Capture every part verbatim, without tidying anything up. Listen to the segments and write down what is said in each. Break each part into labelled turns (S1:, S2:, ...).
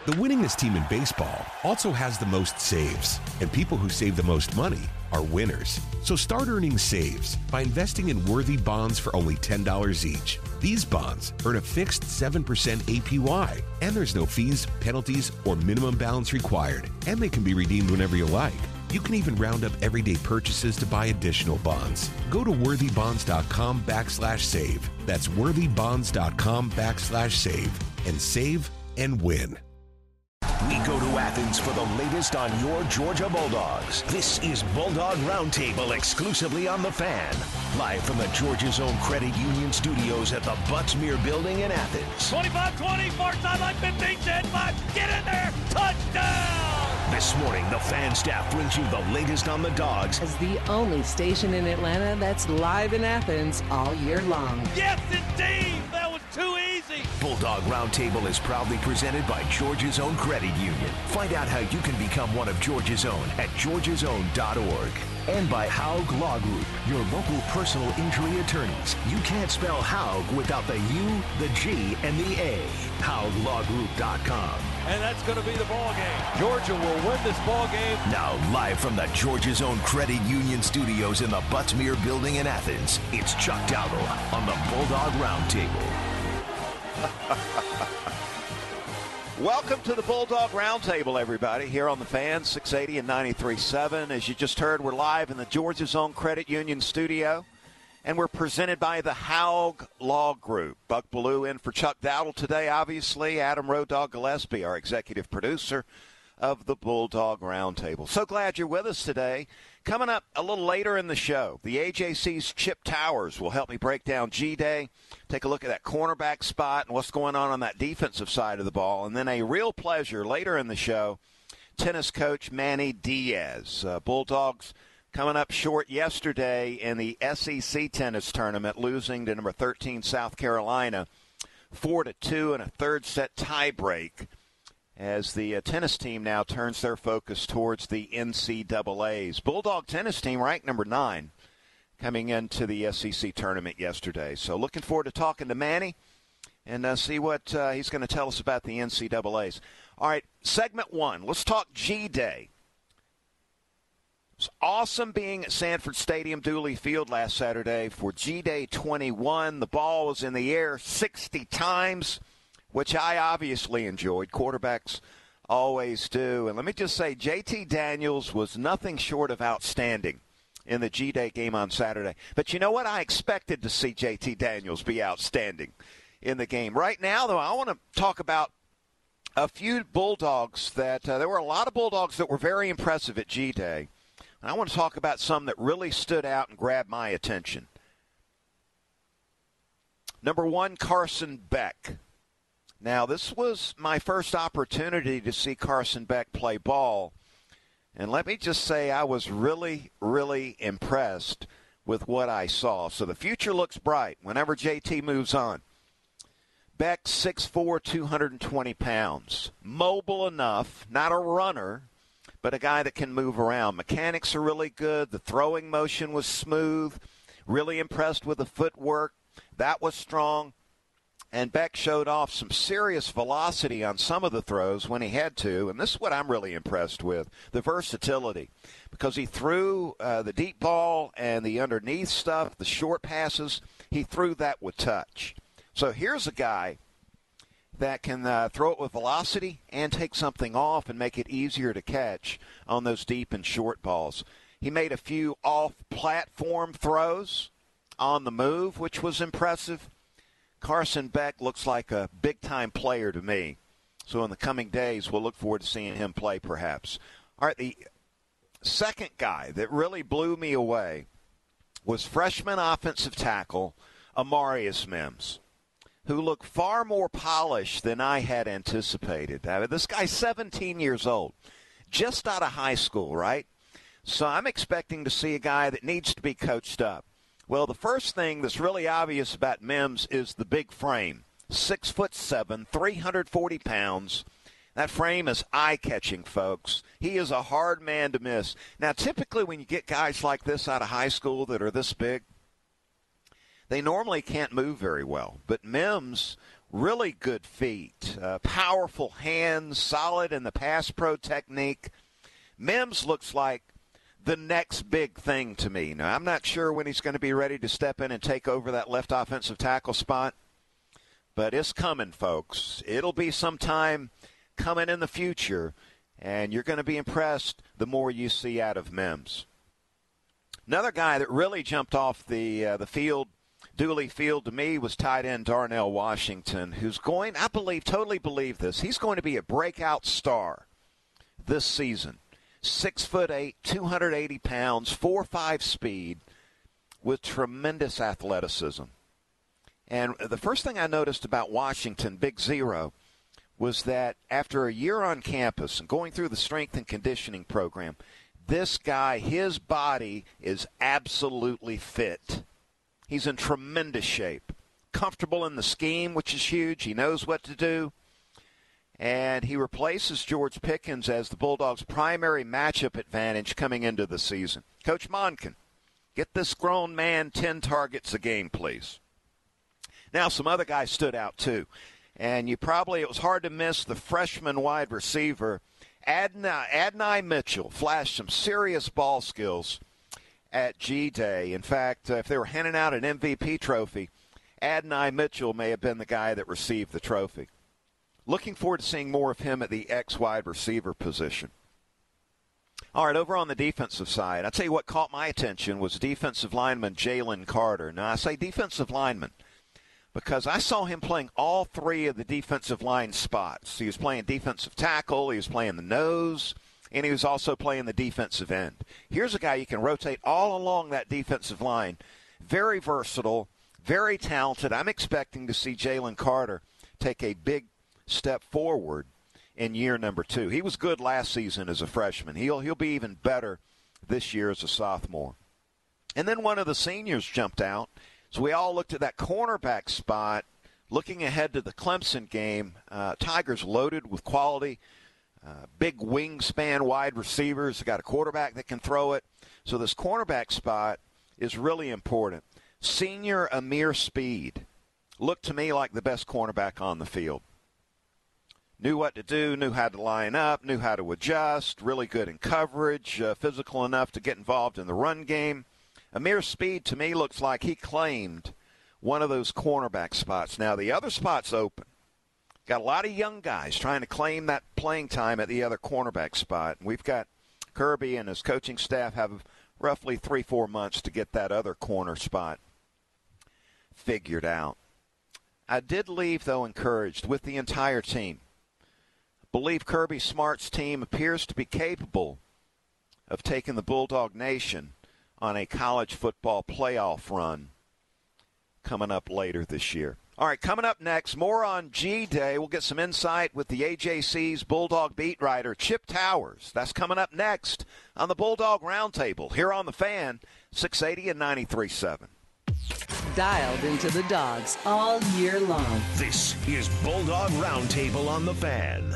S1: The winningest team in baseball also has the most saves, and people who save the most money are winners. So start earning saves by investing in Worthy bonds for only ten dollars each. These bonds earn a fixed seven percent A P Y, and there's no fees, penalties, or minimum balance required, and they can be redeemed whenever you like. You can even round up everyday purchases to buy additional bonds. Go to worthybonds.com backslash save. That's worthybonds.com backslash save and save and win.
S2: We go to Athens for the latest on your Georgia Bulldogs. This is Bulldog Roundtable exclusively on The Fan. Live from the Georgia's own Credit Union studios at the Butts-Mehre Building in Athens.
S3: twenty-five twenty, far sideline, fifteen, ten, five, get in there, touchdown!
S2: This morning, the Fan staff brings you the latest on the Dogs.
S4: As the only station in Atlanta that's live in Athens all year long.
S3: Yes, indeed! That was too easy!
S2: Bulldog Roundtable is proudly presented by Georgia's own Credit Union. Find out how you can become one of Georgia's own at georgias own dot org. And by Haug Law Group, your local personal injury attorneys. You can't spell Haug without the U, the G, and the A. haug law group dot com.
S3: And that's going to be the ball game. Georgia will win this ball game.
S2: Now, live from the Georgia's own Credit Union studios in the Butts-Mehre Building in Athens, it's Chuck Dowdle on the Bulldog Roundtable.
S5: Welcome to the Bulldog Roundtable, everybody, here on the Fan, six eighty and ninety-three point seven. As you just heard, we're live in the Georgia's own Credit Union studio, and we're presented by the Haug Law Group. Buck Bellew in for Chuck Dowdle today, obviously. Adam Road Dog Gillespie, our executive producer of the Bulldog Roundtable. So glad you're with us today. Coming up a little later in the show, the A J C's Chip Towers will help me break down G-Day, take a look at that cornerback spot and what's going on on that defensive side of the ball. And then a real pleasure later in the show, tennis coach Manny Diaz. Uh, Bulldogs coming up short yesterday in the S E C tennis tournament, losing to number thirteen South Carolina, four to two in a third set tiebreak, as the uh, tennis team now turns their focus towards the N C double A's. Bulldog tennis team ranked number nine coming into the S E C tournament yesterday. So looking forward to talking to Manny and uh, see what uh, he's going to tell us about the N C double A's. All right, segment one. Let's talk G-Day. It's awesome being at Sanford Stadium, Dooley Field last Saturday for G-Day twenty-one. The ball was in the air sixty times, which I obviously enjoyed. Quarterbacks always do. And let me just say, J T Daniels was nothing short of outstanding in the G-Day game on Saturday. But you know what? I expected to see J T Daniels be outstanding in the game. Right now, though, I want to talk about a few Bulldogs that uh, – there were a lot of Bulldogs that were very impressive at G-Day. And I want to talk about some that really stood out and grabbed my attention. Number one, Carson Beck. Now, this was my first opportunity to see Carson Beck play ball. And let me just say I was really, really impressed with what I saw. So the future looks bright whenever J T moves on. Beck, six foot four, two hundred twenty pounds. Mobile enough, not a runner, but a guy that can move around. Mechanics are really good. The throwing motion was smooth. Really impressed with the footwork. That was strong. And Beck showed off some serious velocity on some of the throws when he had to. And this is what I'm really impressed with, the versatility. Because he threw uh, the deep ball and the underneath stuff, the short passes, he threw that with touch. So here's a guy that can uh, throw it with velocity and take something off and make it easier to catch on those deep and short balls. He made a few off-platform throws on the move, which was impressive. Carson Beck looks like a big-time player to me. So in the coming days, we'll look forward to seeing him play perhaps. All right, the second guy that really blew me away was freshman offensive tackle Amarius Mims, who looked far more polished than I had anticipated. I mean, this guy's seventeen years old, just out of high school, right? So I'm expecting to see a guy that needs to be coached up. Well, the first thing that's really obvious about Mims is the big frame. Six foot seven, three hundred forty pounds. That frame is eye-catching, folks. He is a hard man to miss. Now, typically when you get guys like this out of high school that are this big, they normally can't move very well. But Mims really good feet, uh, powerful hands, solid in the pass pro technique. Mims looks like the next big thing to me. Now, I'm not sure when he's going to be ready to step in and take over that left offensive tackle spot, but it's coming, folks. It'll be some time coming in the future, and you're going to be impressed the more you see out of Mims. Another guy that really jumped off the uh, the field, Dooley Field, to me was tight end Darnell Washington, who's going, I believe, totally believe this, he's going to be a breakout star this season. Six foot eight, two hundred eighty pounds, four five speed, with tremendous athleticism. And the first thing I noticed about Washington, Big Zero, was that after a year on campus and going through the strength and conditioning program, this guy, his body is absolutely fit. He's in tremendous shape, comfortable in the scheme, which is huge. He knows what to do. And he replaces George Pickens as the Bulldogs' primary matchup advantage coming into the season. Coach Monken, get this grown man ten targets a game, please. Now, some other guys stood out, too. And you probably, it was hard to miss the freshman wide receiver, Adonai, Adonai Mitchell, flashed some serious ball skills at G-Day. In fact, uh, if they were handing out an M V P trophy, Adonai Mitchell may have been the guy that received the trophy. Looking forward to seeing more of him at the X-wide receiver position. All right, over on the defensive side, I'll tell you what caught my attention was defensive lineman Jalen Carter. Now, I say defensive lineman because I saw him playing all three of the defensive line spots. He was playing defensive tackle, he was playing the nose, and he was also playing the defensive end. Here's a guy you can rotate all along that defensive line. Very versatile, very talented. I'm expecting to see Jalen Carter take a big step forward in year number two. He was good last season as a freshman. He'll he'll be even better this year as a sophomore. And then one of the seniors jumped out. So we all looked at that cornerback spot, looking ahead to the Clemson game. Uh, Tigers loaded with quality, uh, big wingspan wide receivers. They got a quarterback that can throw it. So this cornerback spot is really important. Senior Amir Speed looked to me like the best cornerback on the field. Knew what to do, knew how to line up, knew how to adjust, really good in coverage, uh, physical enough to get involved in the run game. Amir Speed, to me, looks like he claimed one of those cornerback spots. Now, the other spot's open. Got a lot of young guys trying to claim that playing time at the other cornerback spot. And we've got Kirby and his coaching staff have roughly three, four months to get that other corner spot figured out. I did leave, though, encouraged with the entire team. I believe Kirby Smart's team appears to be capable of taking the Bulldog Nation on a college football playoff run coming up later this year. All right, coming up next, more on G-Day. We'll get some insight with the A J C's Bulldog beat writer, Chip Towers. That's coming up next on the Bulldog Roundtable here on The Fan, six eighty and ninety-three point seven.
S4: Dialed into the Dogs all year long.
S2: This is Bulldog Roundtable on The Fan.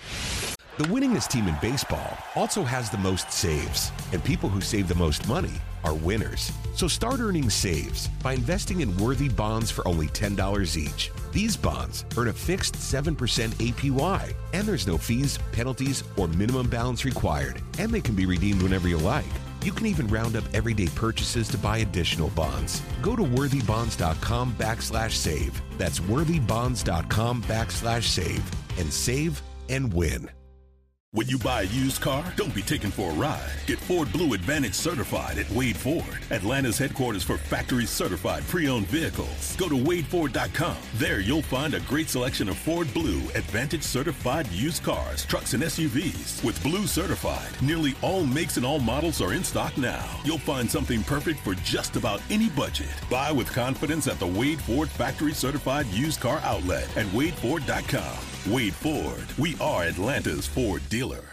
S1: The winningest team in baseball also has the most saves, and people who save the most money are winners. So start earning saves by investing in worthy bonds for only ten dollars each. These bonds earn a fixed seven percent A P Y, and there's no fees, penalties, or minimum balance required, and they can be redeemed whenever you like. You can even round up everyday purchases to buy additional bonds. Go to worthybonds.com backslash save. That's worthybonds.com backslash save and save and win.
S6: When you buy a used car, don't be taken for a ride. Get Ford Blue Advantage certified at Wade Ford, Atlanta's headquarters for factory certified pre-owned vehicles. Go to wade ford dot com. There you'll find a great selection of Ford Blue Advantage certified used cars, trucks, and S U Vs. With Blue certified, nearly all makes and all models are in stock now. You'll find something perfect for just about any budget. Buy with confidence at the Wade Ford factory certified used car outlet at wade ford dot com. Wade Ford, we are Atlanta's Ford dealer.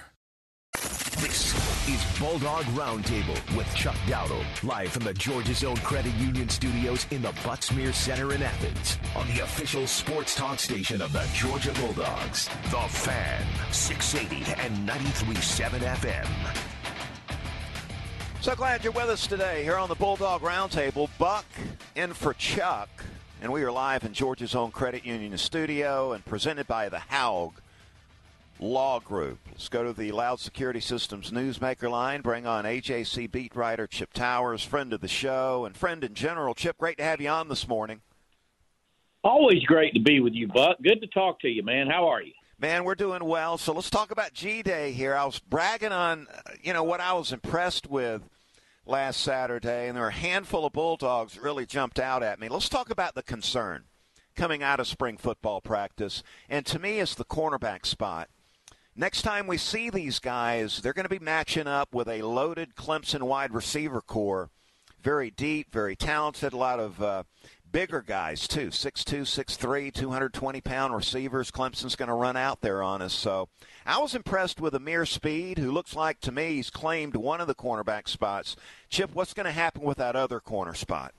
S2: This is Bulldog Roundtable with Chuck Dowdle, live from the Georgia Zone Credit Union Studios in the Butts-Mehre Center in Athens, on the official sports talk station of the Georgia Bulldogs, The Fan, six eighty and ninety-three point seven F M.
S5: So glad you're with us today here on the Bulldog Roundtable. Buck in for Chuck. and we are live in Georgia's own Credit Union studio and presented by the Haug Law Group. Let's go to the Loud Security Systems Newsmaker line. Bring on A J C beat writer Chip Towers, friend of the show and friend in general. Chip, great to have you on this morning.
S7: Always great to be with you, Buck. Good to talk to you, man. How are you?
S5: Man, we're doing well. So let's talk about G-Day here. I was bragging on, you know, what I was impressed with last Saturday, and there were a handful of Bulldogs that really jumped out at me. Let's talk about the concern coming out of spring football practice, and to me it's the cornerback spot. Next time we see these guys, they're going to be matching up with a loaded Clemson wide receiver core, very deep, very talented, a lot of uh, bigger guys, too, six two, six three, two hundred twenty pound receivers. Clemson's going to run out there on us. So I was impressed with Amir Speed, who looks like, to me, he's claimed one of the cornerback spots. Chip, what's going to happen with that other corner spot?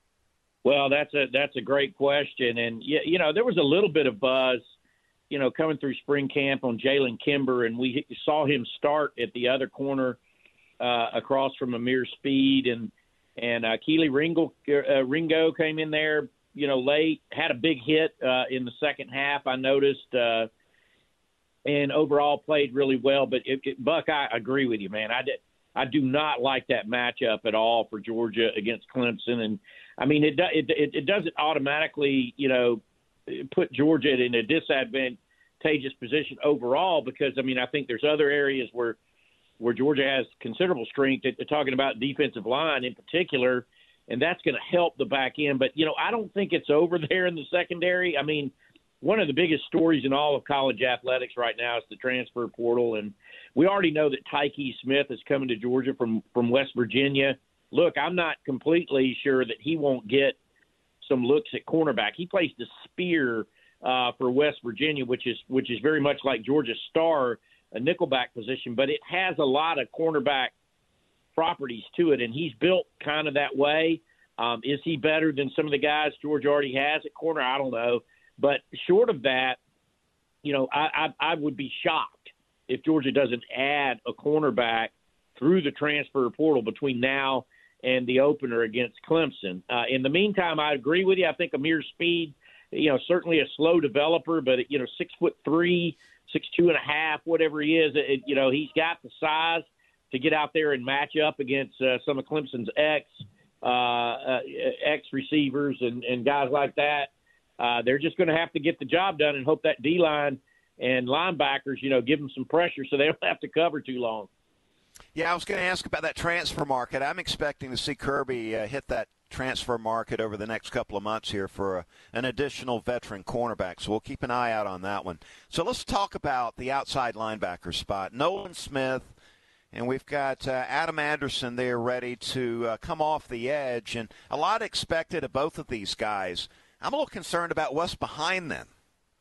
S7: Well, that's a that's a great question. And, you know, there was a little bit of buzz, you know, coming through spring camp on Jalen Kimber, and we saw him start at the other corner uh, across from Amir Speed. And, and uh, Keely Ringo, uh, Ringo came in there, you know, late, had a big hit uh, in the second half, I noticed, uh, and overall played really well. But, it, it, Buck, I agree with you, man. I, did, I do not like that matchup at all for Georgia against Clemson. And, I mean, it, it, it, it doesn't automatically, you know, put Georgia in a disadvantageous position overall because, I mean, I think there's other areas where where Georgia has considerable strength. They're talking about defensive line in particular, and that's going to help the back end. But, you know, I don't think it's over there in the secondary. I mean, one of the biggest stories in all of college athletics right now is the transfer portal, and we already know that Tyke Smith is coming to Georgia from, from West Virginia. Look, I'm not completely sure that he won't get some looks at cornerback. He plays the spear uh, for West Virginia, which is which is very much like Georgia's star, a nickelback position, but it has a lot of cornerback properties to it, and he's built kind of that way. Um, is he better than some of the guys Georgia already has at corner? I don't know. But short of that, you know, I, I, I would be shocked if Georgia doesn't add a cornerback through the transfer portal between now and the opener against Clemson. Uh, in the meantime, I agree with you. I think Amir Speed, you know, certainly a slow developer, but, you know, six foot three, six two and a half, whatever he is, it, you know, he's got the size to get out there and match up against uh, some of Clemson's ex, uh, uh, ex receivers and, and guys like that. Uh, they're just going to have to get the job done and hope that D-line and linebackers, you know, give them some pressure so they don't have to cover too long.
S5: Yeah, I was going to ask about that transfer market. I'm expecting to see Kirby uh, hit that transfer market over the next couple of months here for a, an additional veteran cornerback, so we'll keep an eye out on that one. So let's talk about the outside linebacker spot. Nolan Smith, and we've got uh, Adam Anderson there ready to uh, come off the edge, and a lot expected of both of these guys. I'm a little concerned about what's behind them.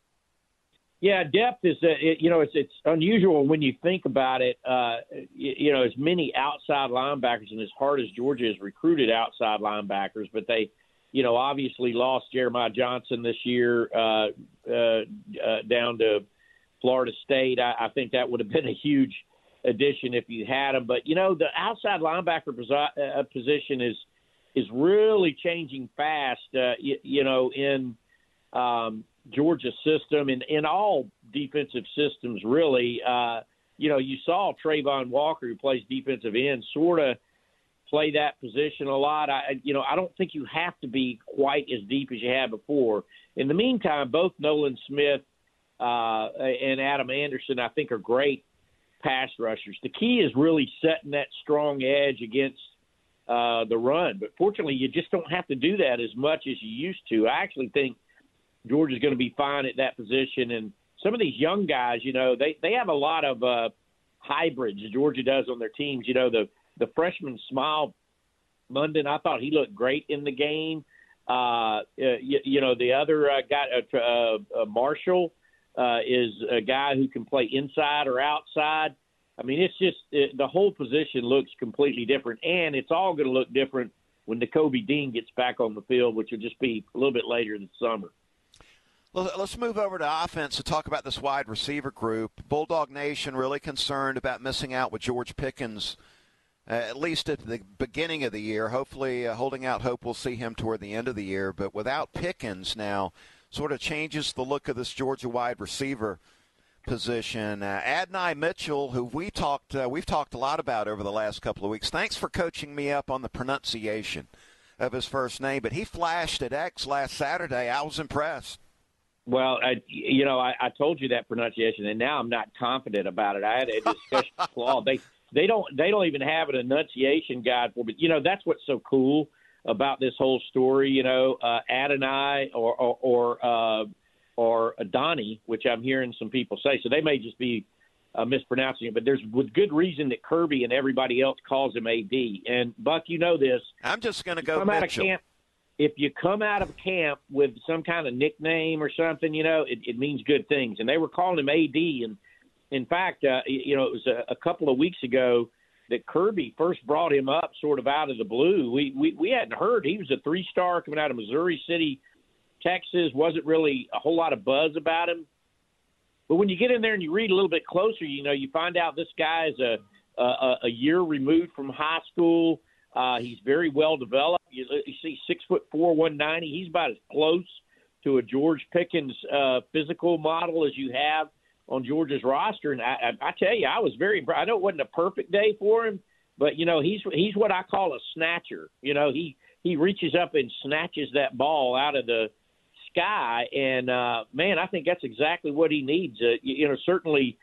S7: Yeah, depth is, uh, it, you know, it's it's unusual when you think about it. Uh, you, you know, as many outside linebackers and as hard as Georgia has recruited outside linebackers, but they, you know, obviously lost Jeremiah Johnson this year uh, uh, uh, down to Florida State. I, I think that would have been a huge addition if you had him. But, you know, the outside linebacker posi- uh, position is is really changing fast, uh, you, you know, in um, – Georgia system and in all defensive systems, really. Uh, you know, you saw Trayvon Walker, who plays defensive end, sort of play that position a lot. I, you know, I don't think you have to be quite as deep as you had before. In the meantime, both Nolan Smith uh, and Adam Anderson, I think, are great pass rushers. The key is really setting that strong edge against uh, the run. But fortunately, you just don't have to do that as much as you used to. I actually think Georgia's going to be fine at that position. And some of these young guys, you know, they, they have a lot of uh, hybrids Georgia does on their teams. You know, the, the freshman Smile London, I thought he looked great in the game. Uh, you, you know, the other uh, guy, uh, uh, Marshall, uh, is a guy who can play inside or outside. I mean, it's just it, the whole position looks completely different, and it's all going to look different when Nakobe Dean gets back on the field, which will just be a little bit later this summer.
S5: Well, let's move over to offense to talk about this wide receiver group. Bulldog Nation really concerned about missing out with George Pickens uh, at least at the beginning of the year. Hopefully, uh, holding out hope we'll see him toward the end of the year. But without Pickens now, sort of changes the look of this Georgia wide receiver position. Uh, Adonai Mitchell, who we talked, uh, we've talked a lot about over the last couple of weeks. Thanks for coaching me up on the pronunciation of his first name. But he flashed at X last Saturday. I was impressed.
S7: Well, I, you know, I, I told you that pronunciation, and now I'm not confident about it. I had a discussion with Claude. They they don't they don't even have an enunciation guide for. But you know, that's what's so cool about this whole story. You know, uh, Adonai or or or, uh, or Adonai, which I'm hearing some people say. So they may just be uh, mispronouncing it, but there's with good reason that Kirby and everybody else calls him A D. And Buck, you know this.
S5: I'm just going to go
S7: come
S5: Mitchell.
S7: Out of camp, if you come out of camp with some kind of nickname or something, you know, it, it means good things. And they were calling him A D. And, in fact, uh, you know, it was a, a couple of weeks ago that Kirby first brought him up sort of out of the blue. We, we, we hadn't heard. He was a three-star coming out of Missouri City, Texas. Wasn't really a whole lot of buzz about him. But when you get in there and you read a little bit closer, you know, you find out this guy is a, a, a year removed from high school. Uh, he's very well developed. You, you see six foot four, one ninety. He's about as close to a George Pickens uh, physical model as you have on Georgia's roster. And I, I, I tell you, I was very – I know it wasn't a perfect day for him, but, you know, he's he's what I call a snatcher. You know, he, he reaches up and snatches that ball out of the sky. And, uh, man, I think that's exactly what he needs. Uh, you, you know, certainly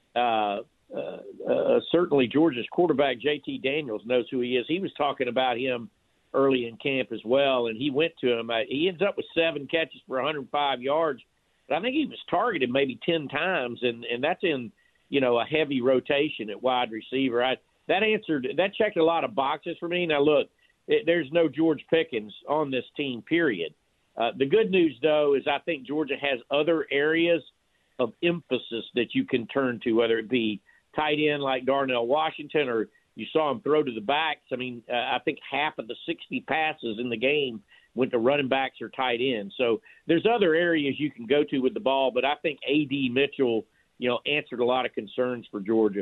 S7: uh, – Uh, uh, certainly Georgia's quarterback, J T Daniels, knows who he is. He was talking about him early in camp as well, and he went to him. Uh, he ends up with seven catches for one hundred five yards, but I think he was targeted maybe ten times, and, and that's in, you know, a heavy rotation at wide receiver. I, that answered – that checked a lot of boxes for me. Now, look, it, there's no George Pickens on this team, period. Uh, the good news, though, is I think Georgia has other areas of emphasis that you can turn to, whether it be tight end like Darnell Washington, or you saw him throw to the backs. I mean, uh, I think half of the sixty passes in the game went to running backs or tight ends. So there's other areas you can go to with the ball, but I think A D Mitchell, you know, answered a lot of concerns for Georgia.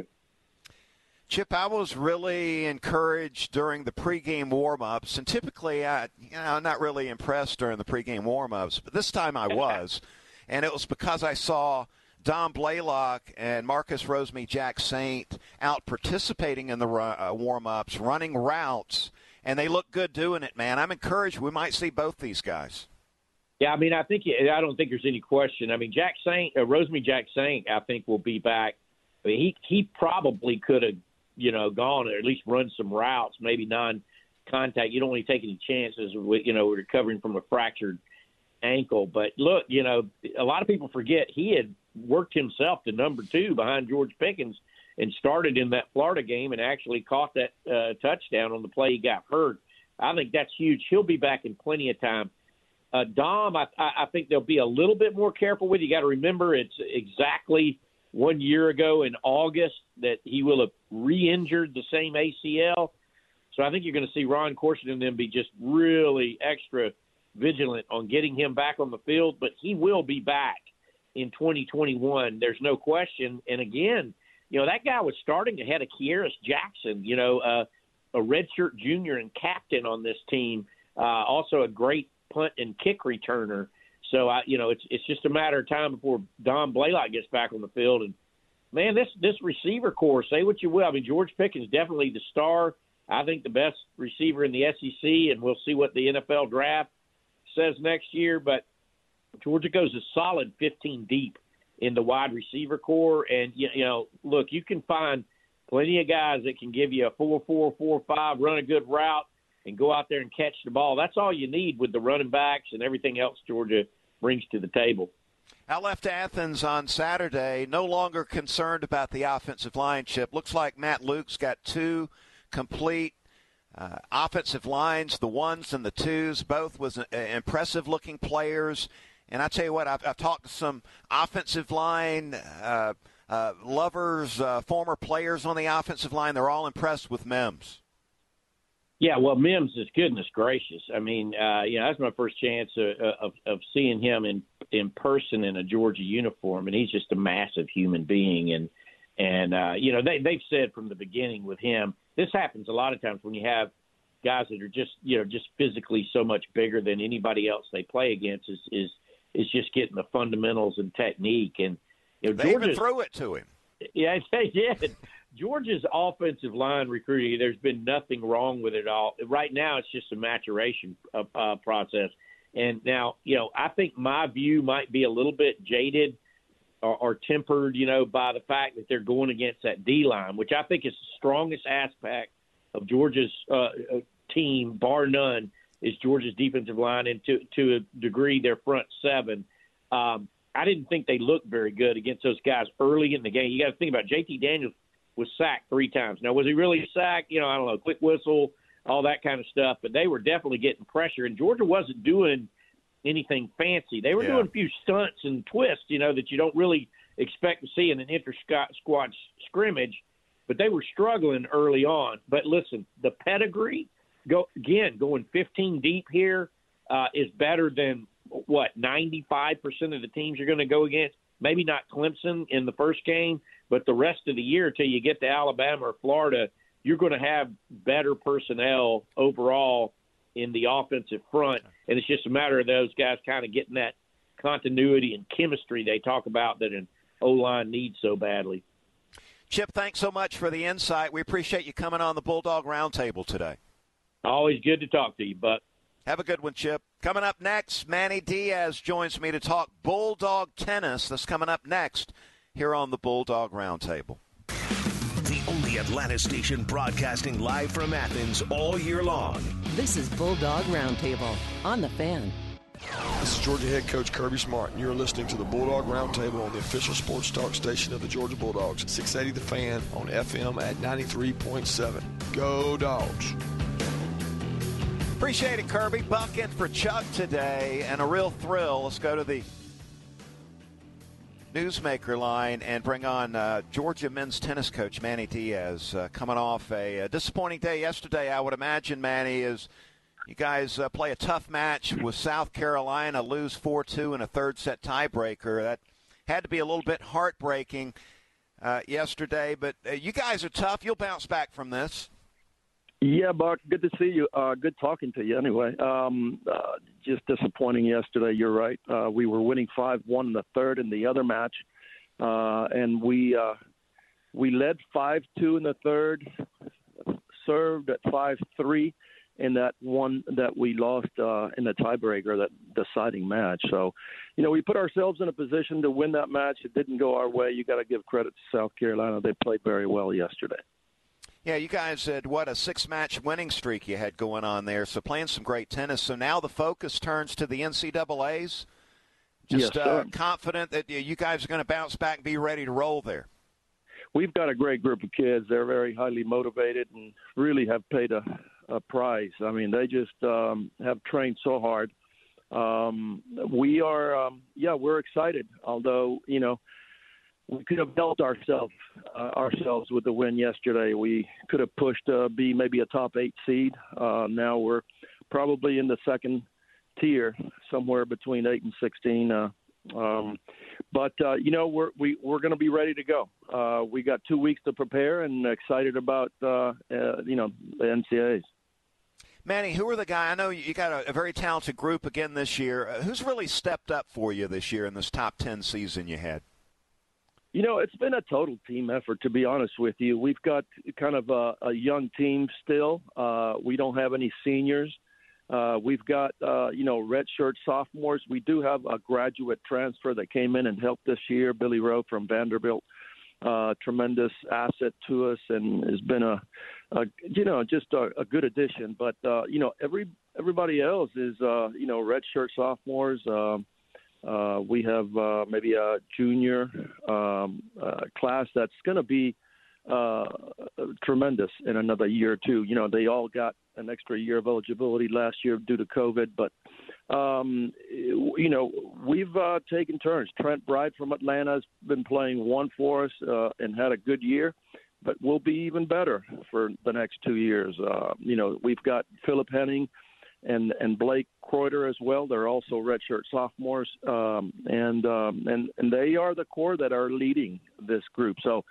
S5: Chip, I was really encouraged during the pregame warm-ups, and typically I, you know, I'm not really impressed during the pregame warm-ups, but this time I was, and it was because I saw Don Blaylock and Marcus Rosemy-Jacksaint out participating in the uh, warm-ups, running routes, and they look good doing it, man. I'm encouraged we might see both these guys.
S7: Yeah, I mean, I think I don't think there's any question. I mean, Jack Saint, uh, Rosemy-Jacksaint, I think will be back. I mean, he he probably could have, you know, gone or at least run some routes, maybe non-contact. You don't want to take any chances with, you know, recovering from a fractured ankle. But look, you know, a lot of people forget he had worked himself to number two behind George Pickens and started in that Florida game and actually caught that uh, touchdown on the play he got hurt. I think that's huge. He'll be back in plenty of time. Uh, Dom, I, I think they'll be a little bit more careful with. You got to remember it's exactly one year ago in August that he will have re-injured the same A C L. So I think you're going to see Ron Corson and them be just really extra vigilant on getting him back on the field, but he will be back in twenty twenty-one. There's no question. And again, you know, that guy was starting ahead of Kearis Jackson, you know, uh, a redshirt junior and captain on this team, uh, also a great punt and kick returner. So, I, you know, it's it's just a matter of time before Don Blaylock gets back on the field. And, man, this, this receiver corps, say what you will. I mean, George Pickens definitely the star. I think the best receiver in the S E C, and we'll see what the N F L draft says next year. But Georgia goes a solid fifteen deep in the wide receiver corps. And, you, you know, look, you can find plenty of guys that can give you a four four, four five, run a good route, and go out there and catch the ball. That's all you need with the running backs and everything else Georgia brings to the table.
S5: I left Athens on Saturday, no longer concerned about the offensive line, Chip. Looks like Matt Luke's got two complete uh, offensive lines, the ones and the twos, both was uh, impressive-looking players. And I tell you what, I've, I've talked to some offensive line uh, uh, lovers, uh, former players on the offensive line. They're all impressed with Mims.
S7: Yeah, well, Mims is goodness gracious. I mean, uh, you know, that's my first chance of, of, of seeing him in, in person in a Georgia uniform, and he's just a massive human being. And, and uh, you know, they, they've said from the beginning with him, this happens a lot of times when you have guys that are just, you know, just physically so much bigger than anybody else they play against is is, is just getting the fundamentals and technique. And, you know,
S5: they
S7: Georgia
S5: even threw it to him.
S7: Yeah, they did. Georgia's offensive line recruiting, there's been nothing wrong with it all. Right now, it's just a maturation uh, uh, process. And now, you know, I think my view might be a little bit jaded or, or tempered, you know, by the fact that they're going against that D-line, which I think is the strongest aspect of Georgia's uh, team, bar none, is Georgia's defensive line, and to, to a degree, their front seven. Um, I didn't think they looked very good against those guys early in the game. You got to think about it. J T Daniels was sacked three times. Now, was he really sacked? You know, I don't know, quick whistle, all that kind of stuff. But they were definitely getting pressure, and Georgia wasn't doing anything fancy. They were yeah. doing a few stunts and twists, you know, that you don't really expect to see in an inter-squad scrimmage. But they were struggling early on. But listen, the pedigree, go again, going fifteen deep here uh, is better than, what, ninety-five percent of the teams you're going to go against. Maybe not Clemson in the first game, but the rest of the year until you get to Alabama or Florida, you're going to have better personnel overall in the offensive front. And it's just a matter of those guys kind of getting that continuity and chemistry they talk about that an O-line needs so badly.
S5: Chip, thanks so much for the insight. We appreciate you coming on the Bulldog Roundtable today.
S7: Always good to talk to you, Buck.
S5: Have a good one, Chip. Coming up next, Manny Diaz joins me to talk Bulldog tennis. That's coming up next here on the Bulldog Roundtable.
S2: The only Atlanta station broadcasting live from Athens all year long.
S4: This is Bulldog Roundtable on The Fan.
S8: This is Georgia head coach Kirby Smart, and you're listening to the Bulldog Roundtable on the official sports talk station of the Georgia Bulldogs, six eighty The Fan on F M at ninety-three point seven. Go Dogs!
S5: Appreciate it, Kirby. Buck in for Chuck today, and a real thrill. Let's go to the Newsmaker line and bring on uh, Georgia men's tennis coach Manny Diaz, uh, coming off a, a disappointing day yesterday. I would imagine, Manny, is you guys uh, play a tough match with South Carolina, lose four two in a third-set tiebreaker. That had to be a little bit heartbreaking uh, yesterday, but uh, you guys are tough. You'll bounce back from this.
S9: Yeah, Buck, good to see you. Uh, good talking to you anyway. Um, uh, just disappointing yesterday, you're right. Uh, we were winning five one in the third in the other match, uh, and we uh, we led five two in the third, served at five three in that one that we lost uh, in the tiebreaker, that deciding match. So, you know, we put ourselves in a position to win that match. It didn't go our way. You got to give credit to South Carolina. They played very well yesterday.
S5: Yeah, you guys had, what, a six-match winning streak you had going on there, so playing some great tennis. So now the focus turns to the N C double A's. Just
S9: yes,
S5: uh, confident that you guys are going to bounce back and be ready to roll there.
S9: We've got a great group of kids. They're very highly motivated and really have paid a, a price. I mean, they just um, have trained so hard. Um, we are, um, yeah, we're excited, although, you know, we could have helped ourselves uh, ourselves with the win yesterday. We could have pushed uh, be maybe a top eight seed. Uh, now we're probably in the second tier, somewhere between eight and sixteen. Uh, um, but uh, you know, we're we, we're going to be ready to go. Uh, we got two weeks to prepare, and excited about uh, uh, you know the N C double A's.
S5: Manny, who are the guys? I know you got a, a very talented group again this year. Uh, who's really stepped up for you this year in this top ten season you had?
S9: You know, it's been a total team effort, to be honest with you. We've got kind of a, a young team still. Uh, we don't have any seniors. Uh, we've got, uh, you know, redshirt sophomores. We do have a graduate transfer that came in and helped this year, Billy Rowe from Vanderbilt. Uh, tremendous asset to us, and has been a, a you know, just a, a good addition. But, uh, you know, every everybody else is, uh, you know, redshirt sophomores. Um, Uh, we have uh, maybe a junior um, uh, class that's going to be uh, tremendous in another year or two. You know, they all got an extra year of eligibility last year due to COVID. But, um, you know, we've uh, taken turns. Trent Bright from Atlanta has been playing one for us uh, and had a good year. But we'll be even better for the next two years. Uh, you know, we've got Philip Henning and and Blake Kreuter as well. They're also redshirt sophomores, um, and um, and and they are the core that are leading this group. So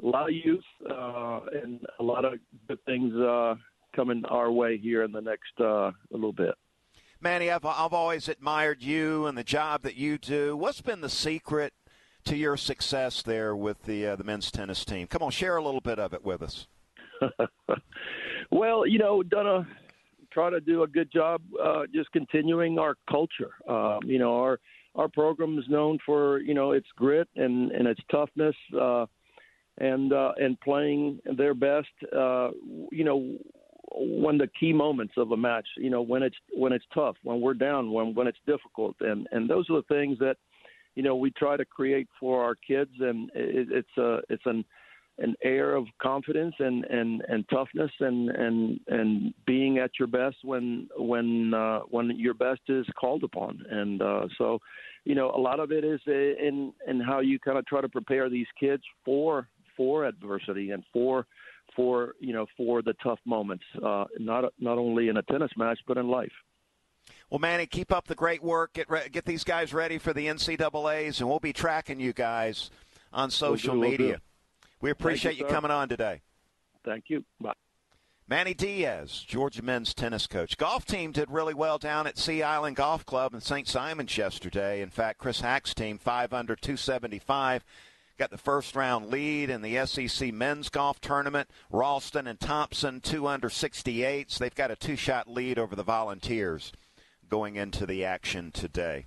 S9: a lot of youth uh, and a lot of good things uh, coming our way here in the next uh, little bit.
S5: Manny, I've, I've always admired you and the job that you do. What's been the secret to your success there with the uh, the men's tennis team? Come on, share a little bit of it with us.
S9: Well, you know, done a try to do a good job uh, just continuing our culture. Um, you know, our our program is known for, you know, its grit and, and its toughness uh, and uh, and playing their best. Uh, you know, when the key moments of a match, you know, when it's when it's tough, when we're down, when when it's difficult, and, and those are the things that, you know, we try to create for our kids, and it, it's a it's an an air of confidence and, and, and toughness and, and and being at your best when when uh, when your best is called upon. And uh, so, you know, a lot of it is in in how you kind of try to prepare these kids for for adversity and for for you know for the tough moments, uh, not not only in a tennis match but in life.
S5: Well, Manny, keep up the great work. Get re- get these guys ready for the N C double A's, and we'll be tracking you guys on social
S9: we'll do,
S5: media.
S9: We'll do.
S5: We appreciate
S9: you,
S5: you coming on today.
S9: Thank you. Bye.
S5: Manny Diaz, Georgia men's tennis coach. Golf team did really well down at Sea Island Golf Club in Saint Simons yesterday. In fact, Chris Hack's team, five under, two seventy-five, got the first round lead in the S E C men's golf tournament. Ralston and Thompson, two under, sixty-eight. So they've got a two-shot lead over the Volunteers going into the action today.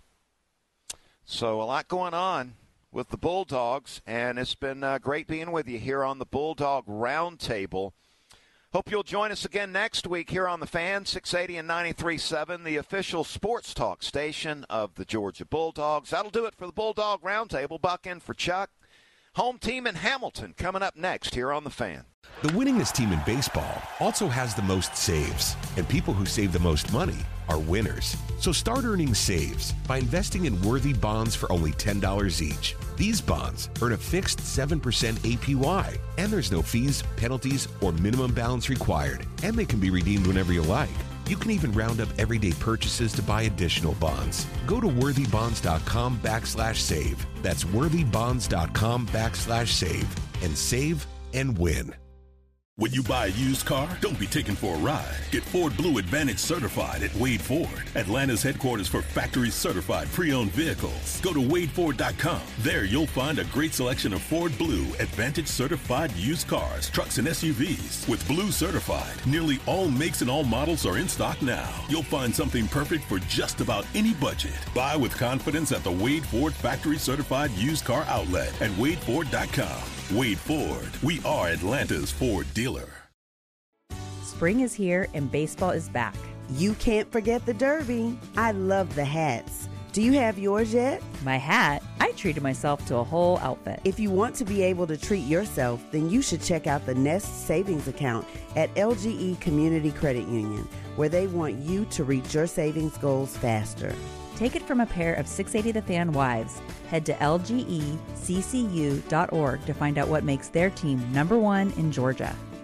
S5: So a lot going on with the Bulldogs, and it's been uh, great being with you here on the Bulldog Roundtable. Hope you'll join us again next week here on the Fan, six eighty and ninety-three point seven, the official sports talk station of the Georgia Bulldogs. That'll do it for the Bulldog Roundtable. Buck in for Chuck. Home team in Hamilton coming up next here on the Fan.
S1: The winningest team in baseball also has the most saves, and people who save the most money are winners. So start earning saves by investing in worthy bonds for only ten dollars each. These bonds earn a fixed seven percent A P Y, and there's no fees, penalties, or minimum balance required, and they can be redeemed whenever you like. You can even round up everyday purchases to buy additional bonds. Go to worthybonds.com backslash save. That's worthybonds.com backslash save and save and win.
S6: When you buy a used car, don't be taken for a ride. Get Ford Blue Advantage certified at Wade Ford, Atlanta's headquarters for factory certified pre-owned vehicles. Go to wade ford dot com. There you'll find a great selection of Ford Blue Advantage certified used cars, trucks, and S U Vs. With Blue certified, nearly all makes and all models are in stock now. You'll find something perfect for just about any budget. Buy with confidence at the Wade Ford factory certified used car outlet at wade ford dot com. Wade Ford. We are Atlanta's Ford dealer.
S10: Spring is here and baseball is back.
S11: You can't forget the Derby. I love the hats. Do you have yours yet?
S10: My hat? I treated myself to a whole outfit.
S11: If you want to be able to treat yourself, then you should check out the Nest Savings Account at L G E Community Credit Union, where they want you to reach your savings goals faster.
S10: Take it from a pair of six eighty The Fan wives. Head to L G E C C U dot org to find out what makes their team number one in Georgia.